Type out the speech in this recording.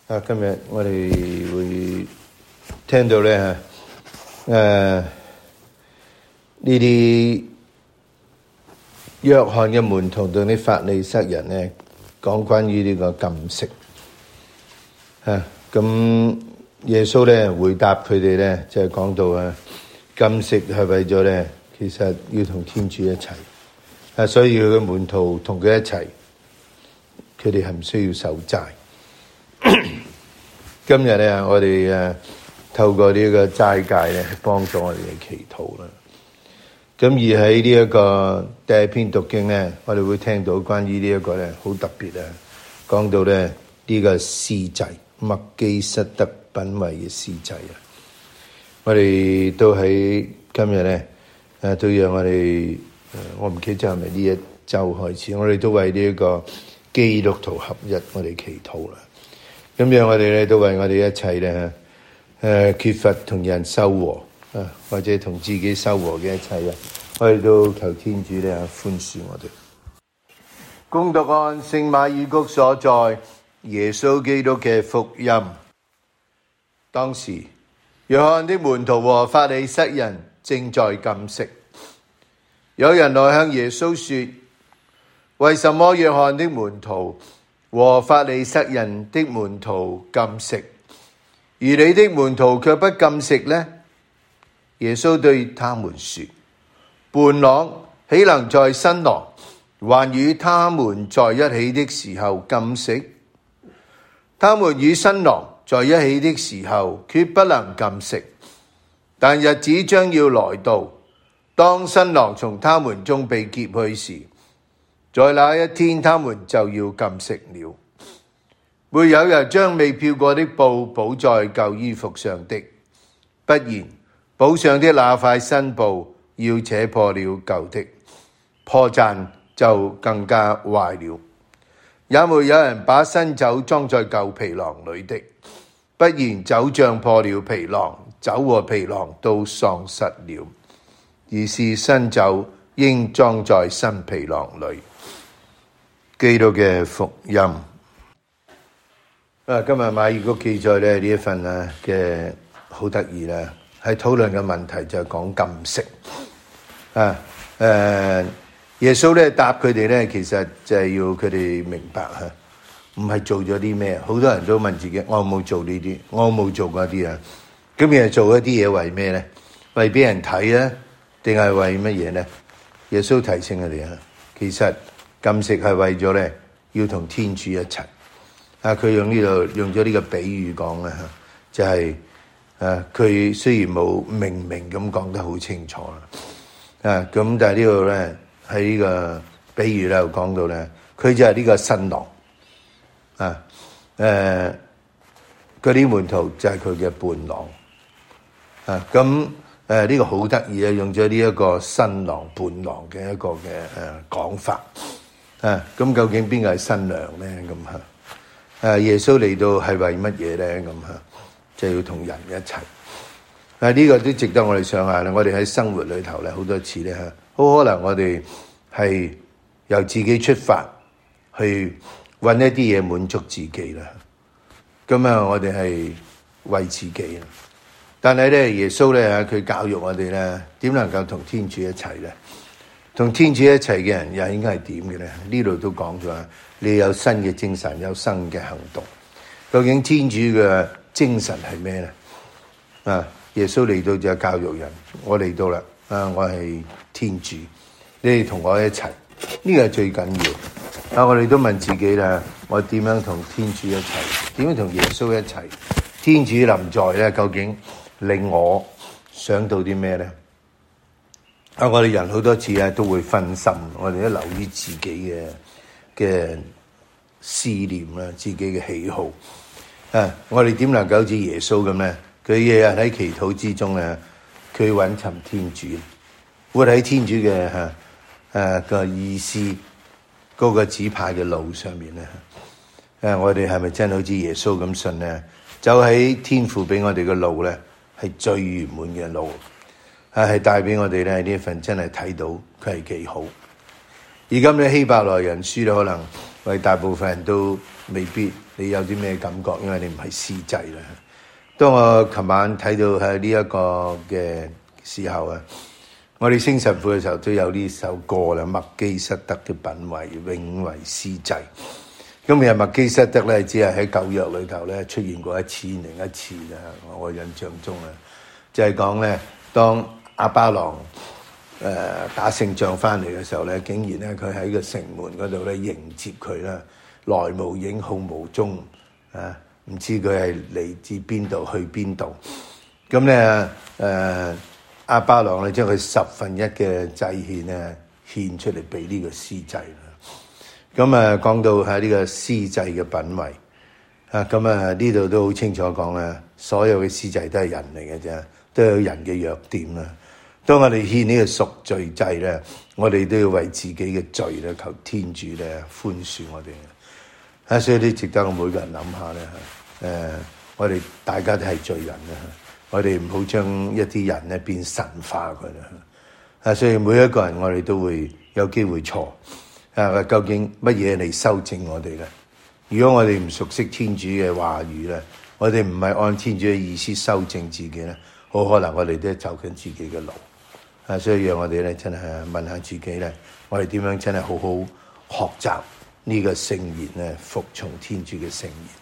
今日我哋會聽到咧呢啲約翰嘅門徒同啲法利塞人咧講關於呢個禁食咁耶穌咧回答佢哋咧就係講到禁食係為咗咧其實要同天主一齊所以佢嘅門徒同佢一齊，佢哋係唔需要守齋。今日咧，我哋透過呢個齋戒咧，幫助我哋嘅祈禱啦。咁而喺呢一個第一篇讀經咧，我哋會聽到關於呢一個咧好特別講到咧呢個司祭麥基洗德品位嘅司祭我哋都喺今日咧都讓我哋我唔記得係咪呢一周開始，我哋都為呢一個基督徒合一，我哋祈禱啦。咁樣我哋咧都為我哋一切咧缺乏同人修和或者同自己修和嘅一切我哋都求天主咧寬恕我哋。恭讀按聖馬爾谷所載耶穌基督嘅福音。當時約翰的門徒和法利塞人正在禁食，有人來向耶穌說：為什麼約翰的門徒和法利塞人的門徒禁食，而你的門徒卻不禁食呢？耶穌對他們說：伴郎豈能在新郎還與他們在一起的時候禁食？他們與新郎在一起的時候決不能禁食，但日子將要來到，當新郎從他們中被劫去時，在那一天他們就要禁食了。沒有人將未漂過的布補在舊衣服上的，不然補上的那塊新布要扯破了舊的，破綻就更加壞了。也沒有人把新酒裝在舊皮囊裏的，不然酒脹破了皮囊，酒和皮囊都喪失了。而是新酒應裝在新皮囊裏。基督嘅福音。今日馬爾谷記載呢一份嘅好得意啦，係討論嘅問題就係講禁食。耶穌咧答佢哋咧，其實就係要佢哋明白唔係做咗啲咩。好多人都問自己：我有冇做呢啲？我有冇做嗰啲啊？咁又做一啲嘢為咩咧？為俾人睇啊？定係為乜嘢咧？耶穌提醒佢哋其實禁食係為咗咧要同天主一齊。佢用咗呢個比喻講就係佢雖然冇明咁講得好清楚啦，咁但係呢度咧喺呢個比喻咧講到咧，佢就係呢個新郎嗰啲門徒就係佢嘅伴郎咁。呢個好得意用咗呢一個新郎伴郎嘅一個嘅講法咁究竟邊個係新娘咧？咁耶穌嚟到係為乜嘢咧？咁就要同人一齊呢個都值得我哋想下啦。我哋喺生活裏頭咧好多次咧好可能我哋係由自己出發去搵一啲嘢滿足自己啦。咁我哋係為自己啦。但係咧，耶穌咧佢教育我哋咧，點能夠同天主一齊咧？同天主一齊嘅人又應該係點嘅咧？呢度都講咗你有新嘅精神，有新嘅行動。究竟天主嘅精神係咩咧？耶穌嚟到就教育人，我嚟到啦，我係天主，你哋同我一齊，呢個係最緊要。我哋都問自己啦，我點樣同天主一齊？點樣同耶穌一齊？天主臨在咧，究竟令我想到啲咩咧？我哋人好多次都會分心，我哋都留意自己嘅思念啦，自己嘅喜好。我哋點能夠好似耶穌咁咧？佢日日喺祈禱之中咧，佢揾尋天主，活喺天主嘅個意思嗰個指派嘅路上面咧。我哋係咪真係好似耶穌咁信咧？走喺天父俾我哋嘅路咧，係最圓滿嘅路，係帶俾我哋咧呢一份真係睇到佢係幾好。而今日希伯來人書咧，可能為大部分人都未必你有啲咩感覺？因為你唔係司祭啦。當我琴晚睇到喺呢一個嘅時候啊，我哋升神父嘅時候都有呢首歌啦，麥基瑟德嘅品位永為司祭。咁其實麥基瑟德咧，只係喺舊約裏頭咧出現過一次另一次啦。我印象中啊，就係講咧，當亞巴郎打勝仗翻嚟嘅時候咧，竟然咧佢喺個城門嗰度咧迎接佢啦，來無影去無蹤啊！唔知佢係嚟自邊度去邊度。咁咧亞巴郎咧將佢1/10嘅祭獻咧獻出嚟俾呢個司祭啦。咁講到喺呢個司祭嘅品位啊，咁呢度都好清楚講啦，所有嘅司祭都係人嚟嘅啫，都有人嘅弱點啦。當我哋獻呢個贖罪祭咧，我哋都要為自己嘅罪咧求天主咧寬恕我哋。所以都值得我每個人諗下咧。我哋大家都係罪人啦，我哋唔好將一啲人咧變神化佢啦。所以每一個人我哋都會有機會錯。究竟乜嘢嚟修正我哋咧？如果我哋唔熟悉天主嘅話語咧，我哋唔係按天主嘅意思修正自己咧，好可能我哋都走緊自己嘅路。所以讓我哋咧真係問下自己咧，我哋點樣真係好好學習呢個聖言咧，服從天主嘅聖言。